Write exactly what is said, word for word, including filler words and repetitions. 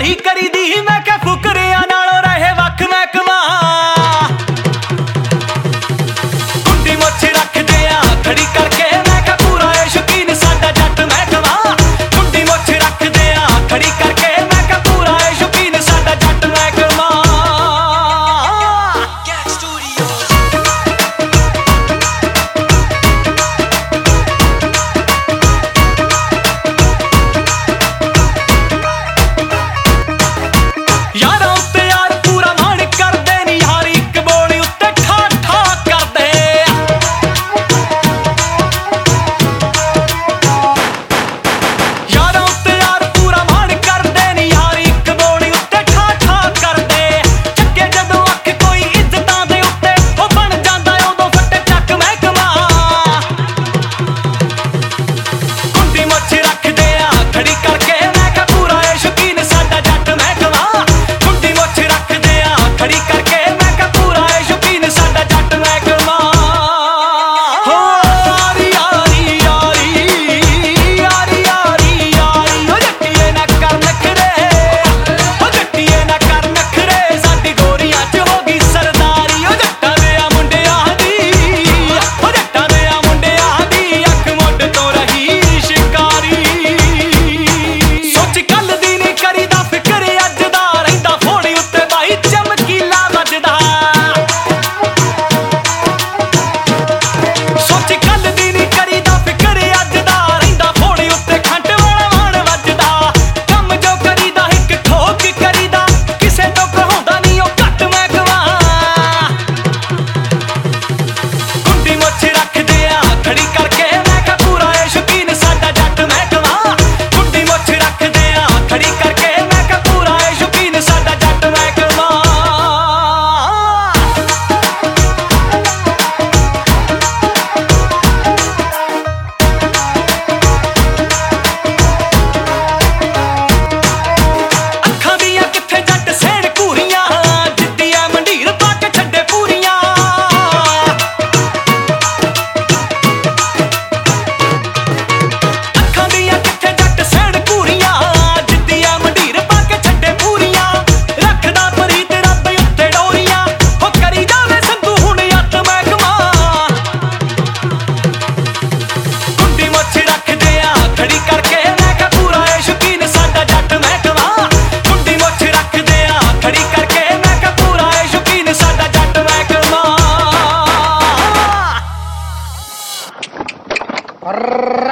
ਨਹੀਂ ਕਰੀਦੀ ਮੈਂ ਕਿਹਾ ਫੁਕਰਿਆਂ ਨਾਲੋਂ ਰਹੇ ਵੱਖ ਮੈਂ ਕਮਾਂ ਕੁੰਡੀ ਮੁੱਛ ਰੱਖਦੇ ਆ ਖੜੀ ਕਰਕੇ ਮੈਂ ਕਿਹਾ ਪੂਰਾ ਏ ਸ਼ੌਕੀਨ ਸਾਡਾ ਜੱਟ ਮੈਂ ਕਮਾਂ ਕੁੰਡੀ ਮੁੱਛ ਰੱਖਦੇ ਆ ਖੜੀ ਕਰਕੇ ਮੈਂ ਕਿਹਾ ਪੂਰਾ ਏ ਸ਼ੌਕੀਨ ਸਾਡਾ ਜੱਟ ਮੈਂ ਕਮਾਂ ਯਾਰਾਂ ਉੱਤੇ ਯਾਰ ਪੂਰਾ ਮਾਣ ਕਰਦੇ ਨੀ ਯਾਰ ਇੱਕ ਬੋਲ ਉੱਤੇ ਠਾ ਠਾ ਕਰਦੇ ਯਾਰਾਂ ਉੱਤੇ ਯਾਰ ਪੂਰਾ ਮਾਣ ਕਰਦੇ ਨੀ ਯਾਰ ਇੱਕ ਬੋਲ ਉੱਤੇ ਠਾ ਠਾ ਕਰਦੇ ਚੱਕੇ ਜਦੋਂ ਅੱਖ ਕੋਈ ਇੱਜ਼ਤਾਂ ਦੇ ਉੱਤੇ ਉਹ ਬਣ ਜਾਂਦਾ ਉਦੋਂ ਫੱਟੇ ਚੱਕ ਮੈਂ ਕਮਾਂ ਕੁੰਡੀ ਮੁੱਛ ਰੱਖਦੇ ਆ ਖੜੀ ਕਰਕੇ ਮੈਂ ਕਿਹਾ ਪੂਰਾ ਏ ਸ਼ੌਕੀਨ ਸਾਡਾ ਜੱਟ ਮੈਂ ਕਮਾਂ ਕੁੰਡੀ ਮੁੱਛ ਰੱਖਦੇ ਆ ਖੜੀ ਕਰਕੇ ਮੈਂ ਕਿਹਾ ਪੂਰਾ ਏ ਸ਼ੌਕੀਨ ਸਾਡਾ ਜੱਟ ਮੈਂ ਕਮਾਂ ਹੋ ਯਾਰੀ ਯਾਰੀ ਯਾਰੀ ਯਾਰੀ ਯਾਰੀ ਯਾਰੀ ਓ ਜੱਟੀਏ ਨਾ ਕਰ ਨਖਰੇ ਓ ਜੱਟੀਏ ਨਾ ਕਰ ਨਖਰੇ ਸਾਡੀ ਗੋਰੀਆਂ 'ਚ ਹੋ ਗਈ ਸਰਦਾਰੀ ਓ ਜੱਟਾਂ ਦੇ ਆ ਮੁੰਡਿਆਂ ਦੀ ਓ ਜੱਟਾਂ ਦੇ ਆ ਮੁੰਡਿਆਂ ਦੀ ਅੱਖ ਮੁੱਢ ਤੋਂ ਰਹੀ ਸ਼ਿਕਾਰੀ ਸੋਚ ਕੱਲ ਦੀ ਨੀ ਕਰੀਦਾ ਫਿਕਰ ਅੱਜ ਦਾ ਰਹਿੰਦਾ ਫੋੜੀ ਉੱਤੇ ਬਾਈ ਚਮਕੀਲਾ ਵੱਜਦਾ ਸੋਚ ਕੱਲ ਦੀ ਨੀ ਕਰੀਦਾ ਫਿਕਰ ਅੱਜ ਦਾ ਰਹਿੰਦਾ ਫੋੜੀ ਉੱਤੇ ਖੰਡ ਵਾਲਾ ਵਾਣ ਵੱਜਦਾ ਕੰਮ ਜੋ ਕਰੀਦਾ ਇੱਕ ਠੋਕ ਕਰੀਦਾ ਕਿਸੇ ਤੋਂ ਕਹਾਉਂਦਾ ਨਹੀਂ ਉਹ ਘੱਟ ਮੈਂ ਕਮਾਂ ਕੁੰਡੀ ਮੁੱਛ ਰੱਖਦੇ ਆ ਖੜੀ ਕਰਕੇ ਮੈਂ ਕਿਹਾ ਪੂਰਾ ਏ ਸ਼ੌਕੀਨ ਸਾਡਾ ਜੱਟ ਮੈਂ ਕਮਾਂ ਕੁੰਡੀ ਮੁੱਛ ਰੱਖਦੇ ਆ ਖੜੀ ਕਰਕੇ ਮੈਂ ਕਿਹਾ ਪੂਰਾ ਏ ਸ਼ੌਕੀਨ ਸਾਡਾ ਜੱਟ ਮੈਂ ਕਮਾਂ ਅੱਖਾਂ ਦੀਆਂ ਕਿੱਥੇ ਜੱਟ ਸੈਣ ਘੂਰੀਆਂ ਜਿੱਦੀ ਐ ਮੰਡੀਰ ਪਾ ਕੇ ਛੱਡੇ ਪੂਰੀਆਂ ਅੱਖਾਂ ਦੀਆਂ ਕਿੱਥੇ ਜੱਟ ਸੈਣ ਘੂਰੀਆਂ ਜਿੱਦੀ ਐ ਮੰਡੀਰ ਪਾ ਕੇ ਛੱਡੇ ਪੂਰੀਆਂ ਰੱਖਦਾ ਪ੍ਰੀਤ ਰੱਬ ਉੱਤੇ ਡੋਰੀਆਂ ਹੋ ਕਰੀ ਜਾਵੇ ਸੰਧੂ ਹੁਣ ਅੱਤ ਮੈਂ ਕਮਾਂ ਕੁੰਡੀ ਮੁੱਛ ਰੱਖਦੇ ਆ ਖੜੀ ਕਰਕੇ ਮੈਂ ਕਿਹਾ ਪੂਰਾ ਏ ਸ਼ੌਕੀਨ ਸਾਡਾ ਜੱਟ ਮੈਂ ਕਮਾਂ ਕੁੰਡੀ ਮੁੱਛ ਰੱਖਦੇ ਆ ਖੜੀ ਕਰਕੇ ਮੈਂ ਕਿਹਾ ਪੂਰਾ ਏ ਸ਼ੌਕੀਨ ਸਾਡਾ ਜੱਟ ਮੈਂ ਕਮਾਂ